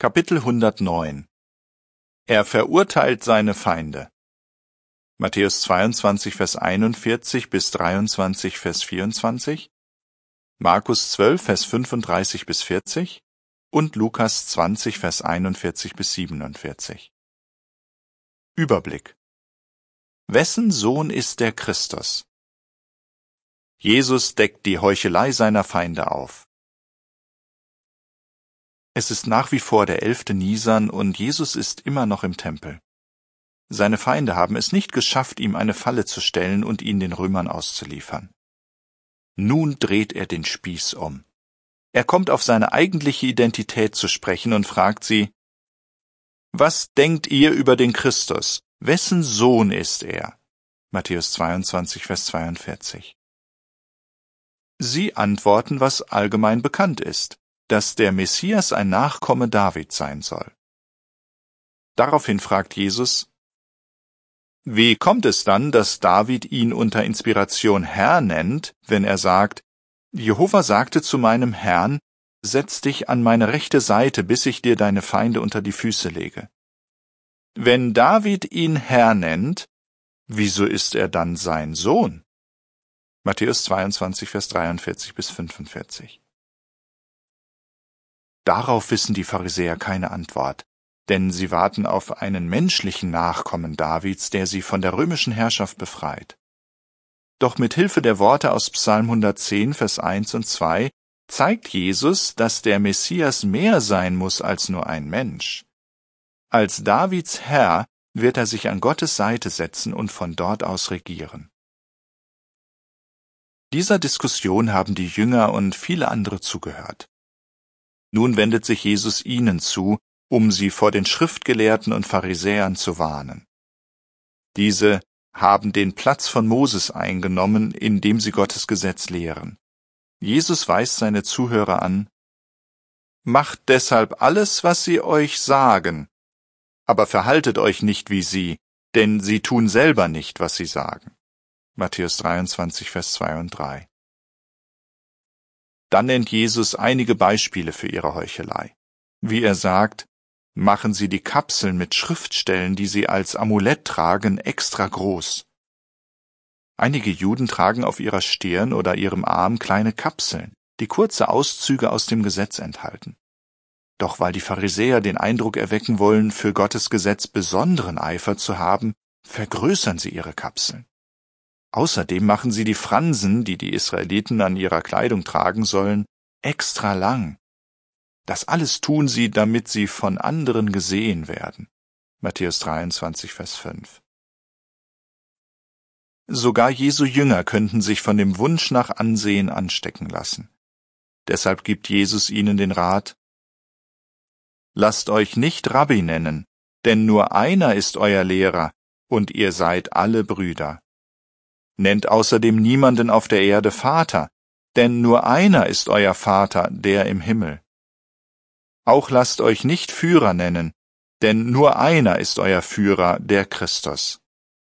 Kapitel 109 Er verurteilt seine Feinde. Matthäus 22, Vers 41 bis 23, Vers 24, Markus 12, Vers 35 bis 40 und Lukas 20, Vers 41 bis 47. Überblick. Wessen Sohn ist der Christus? Jesus deckt die Heuchelei seiner Feinde auf. Es ist nach wie vor der 11. Nisan und Jesus ist immer noch im Tempel. Seine Feinde haben es nicht geschafft, ihm eine Falle zu stellen und ihn den Römern auszuliefern. Nun dreht er den Spieß um. Er kommt auf seine eigentliche Identität zu sprechen und fragt sie: Was denkt ihr über den Christus? Wessen Sohn ist er? Matthäus 22, Vers 42. Sie antworten, was allgemein bekannt ist, dass der Messias ein Nachkomme Davids sein soll. Daraufhin fragt Jesus: Wie kommt es dann, dass David ihn unter Inspiration Herr nennt, wenn er sagt: Jehova sagte zu meinem Herrn, setz dich an meine rechte Seite, bis ich dir deine Feinde unter die Füße lege? Wenn David ihn Herr nennt, wieso ist er dann sein Sohn? Matthäus 22, Vers 43 bis 45. Darauf wissen die Pharisäer keine Antwort, denn sie warten auf einen menschlichen Nachkommen Davids, der sie von der römischen Herrschaft befreit. Doch mit Hilfe der Worte aus Psalm 110, Vers 1 und 2 zeigt Jesus, dass der Messias mehr sein muss als nur ein Mensch. Als Davids Herr wird er sich an Gottes Seite setzen und von dort aus regieren. Dieser Diskussion haben die Jünger und viele andere zugehört. Nun wendet sich Jesus ihnen zu, um sie vor den Schriftgelehrten und Pharisäern zu warnen. Diese haben den Platz von Moses eingenommen, indem sie Gottes Gesetz lehren. Jesus weist seine Zuhörer an: Macht deshalb alles, was sie euch sagen, aber verhaltet euch nicht wie sie, denn sie tun selber nicht, was sie sagen. Matthäus 23, Vers 2 und 3. Dann nennt Jesus einige Beispiele für ihre Heuchelei. Wie er sagt, machen sie die Kapseln mit Schriftstellen, die sie als Amulett tragen, extra groß. Einige Juden tragen auf ihrer Stirn oder ihrem Arm kleine Kapseln, die kurze Auszüge aus dem Gesetz enthalten. Doch weil die Pharisäer den Eindruck erwecken wollen, für Gottes Gesetz besonderen Eifer zu haben, vergrößern sie ihre Kapseln. Außerdem machen sie die Fransen, die die Israeliten an ihrer Kleidung tragen sollen, extra lang. Das alles tun sie, damit sie von anderen gesehen werden. Matthäus 23, Vers 5. Sogar Jesu Jünger könnten sich von dem Wunsch nach Ansehen anstecken lassen. Deshalb gibt Jesus ihnen den Rat: Lasst euch nicht Rabbi nennen, denn nur einer ist euer Lehrer, und ihr seid alle Brüder. Nennt außerdem niemanden auf der Erde Vater, denn nur einer ist euer Vater, der im Himmel. Auch lasst euch nicht Führer nennen, denn nur einer ist euer Führer, der Christus.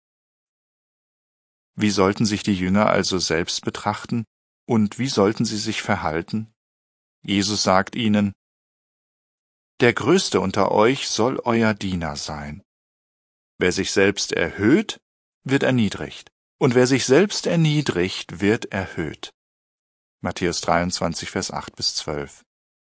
Wie sollten sich die Jünger also selbst betrachten und wie sollten sie sich verhalten? Jesus sagt ihnen: Der Größte unter euch soll euer Diener sein. Wer sich selbst erhöht, wird erniedrigt, und wer sich selbst erniedrigt, wird erhöht. Matthäus 23, Vers 8 bis 12.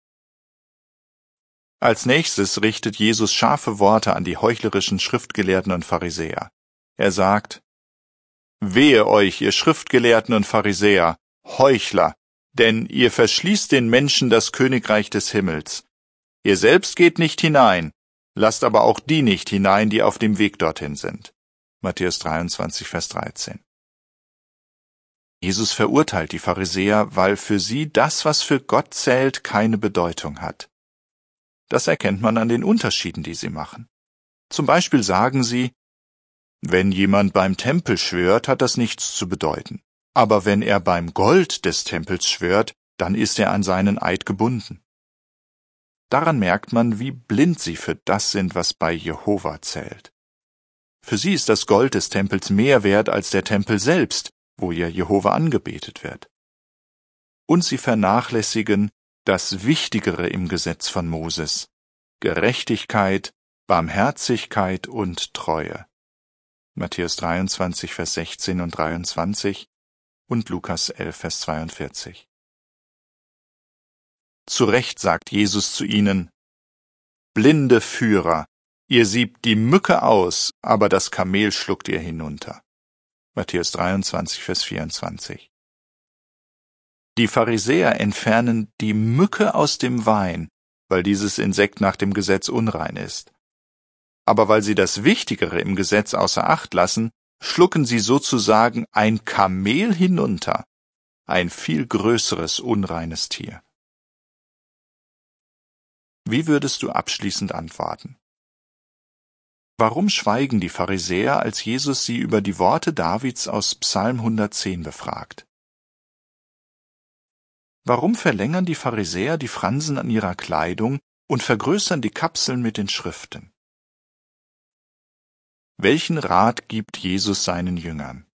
Als nächstes richtet Jesus scharfe Worte an die heuchlerischen Schriftgelehrten und Pharisäer. Er sagt: Wehe euch, ihr Schriftgelehrten und Pharisäer, Heuchler, denn ihr verschließt den Menschen das Königreich des Himmels. Ihr selbst geht nicht hinein, lasst aber auch die nicht hinein, die auf dem Weg dorthin sind. Matthäus 23, Vers 13. Jesus verurteilt die Pharisäer, weil für sie das, was für Gott zählt, keine Bedeutung hat. Das erkennt man an den Unterschieden, die sie machen. Zum Beispiel sagen sie: Wenn jemand beim Tempel schwört, hat das nichts zu bedeuten. Aber wenn er beim Gold des Tempels schwört, dann ist er an seinen Eid gebunden. Daran merkt man, wie blind sie für das sind, was bei Jehova zählt. Für sie ist das Gold des Tempels mehr wert als der Tempel selbst, wo ja Jehova angebetet wird. Und sie vernachlässigen das Wichtigere im Gesetz von Moses, Gerechtigkeit, Barmherzigkeit und Treue. Matthäus 23, Vers 16 und 23 und Lukas 11, Vers 42. Zu Recht sagt Jesus zu ihnen: Blinde Führer, ihr siebt die Mücke aus, aber das Kamel schluckt ihr hinunter. Matthäus 23, Vers 24. Die Pharisäer entfernen die Mücke aus dem Wein, weil dieses Insekt nach dem Gesetz unrein ist. Aber weil sie das Wichtigere im Gesetz außer Acht lassen, schlucken sie sozusagen ein Kamel hinunter, ein viel größeres unreines Tier. Wie würdest du abschließend antworten? Warum schweigen die Pharisäer, als Jesus sie über die Worte Davids aus Psalm 110 befragt? Warum verlängern die Pharisäer die Fransen an ihrer Kleidung und vergrößern die Kapseln mit den Schriften? Welchen Rat gibt Jesus seinen Jüngern?